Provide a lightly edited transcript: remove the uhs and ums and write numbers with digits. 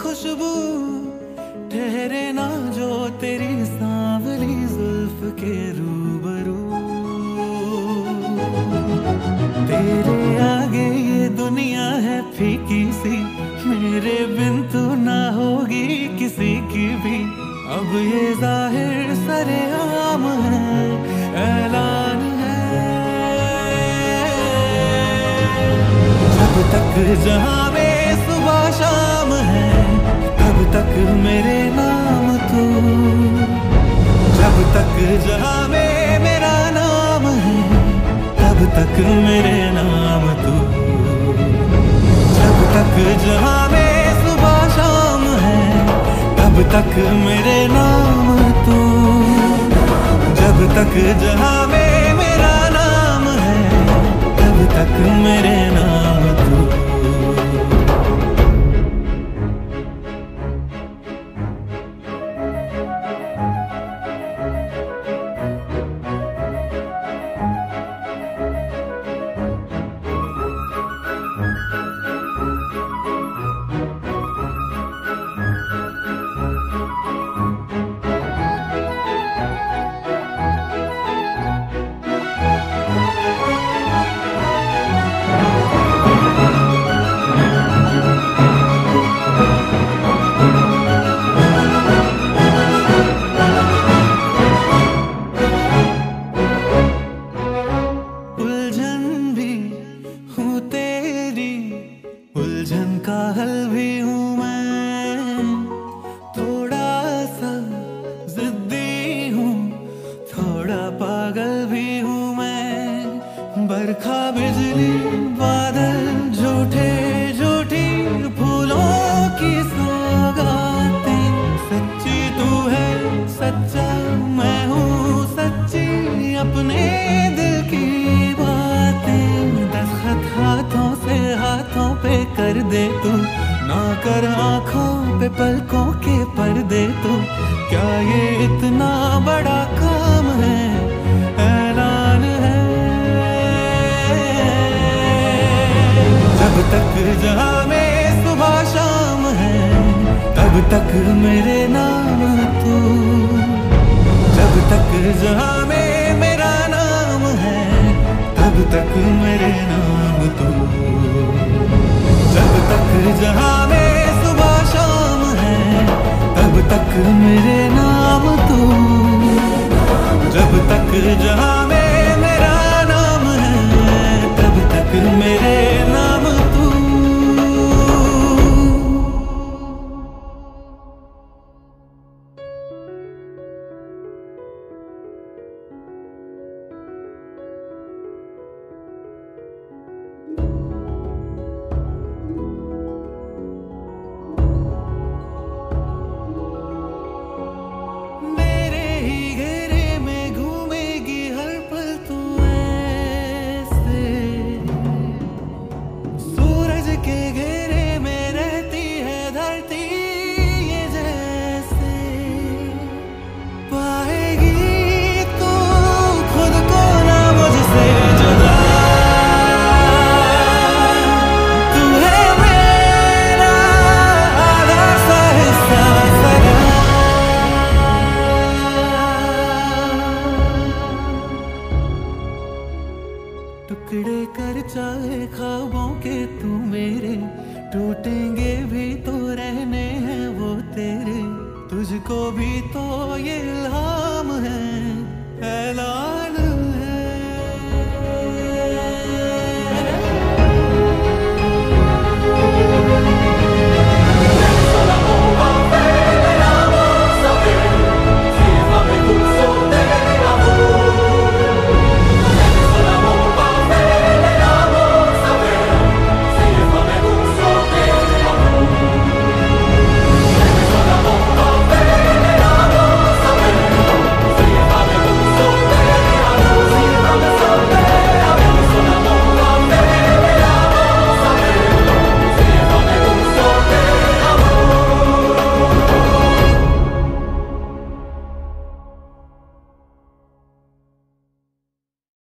खुशबू ठहरे ना जो तेरी सांवली जुल्फ के रूबरू। तेरे आगे ये दुनिया है फीकी सी, मेरे बिन तू ना होगी किसी की भी। अब ये जाहिर सरेआम है, ऐलान है, जब तक जहां में सुबह शाम है तब तक मेरे नाम तू। जब तक जहां में मेरा नाम है तब तक मेरे नाम तू। जब तक जहां में सुबह शाम है तब तक मेरे नाम तू। जब तक जहां में मेरा नाम है तब तक मेरे नाम तू। उलझन का हल भी हूँ मैं, थोड़ा सा जिद्दी हूँ, थोड़ा पागल भी हूँ मैं। बरखा बिजली बादल झूठे झूठी फूलों की सौगातें, सच्ची तू है सच्चा मैं हूँ सच्ची, अपने दिल की बातें। दस्तखत हाथों से हाथों पे कर दे तू, ना कर आंखों पे पलकों के पर्दे तू। क्या ये इतना बड़ा काम है, ऐलान है, जब तक जहां में सुबह शाम है तब तक मेरे नाम तू। जब तक जहां में मेरा नाम है तब तक मेरे नाम तू। जब तक जहां में सुबह शाम है तब तक मेरे नाम तू। जब तक जहां में मेरा नाम है तब तक मेरे नाम तू। टुकड़े कर चाहे ख्वाबों के तू मेरे, टूटेंगे भी तो रहने हैं वो तेरे। तुझको भी तो ये इल्हाम